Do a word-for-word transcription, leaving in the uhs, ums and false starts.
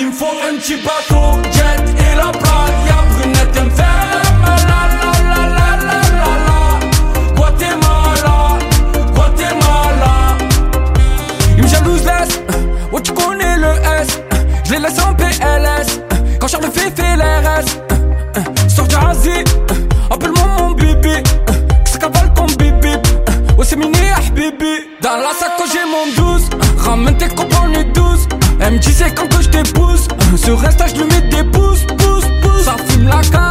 Il me faut un petit bateau, jet et la playa. Brunette, elle me fait la la la la la la la. Guatemala, Guatemala. Il me jalouse laisse, oh tu connais le S. Je les laisse en P L S. Quand Charles fait fait les restes. Sors du Asie, appelle-moi mon bébé. Que ça cavale ton bébé. Oh c'est mini Habibi. Dans la sacoche j'ai mon douze. Ramène tes copains on est douze. Elle me disait quand que je t'épouse. Sur Insta je lui mets des pouces, pouces, pouces. Ça fume la canne.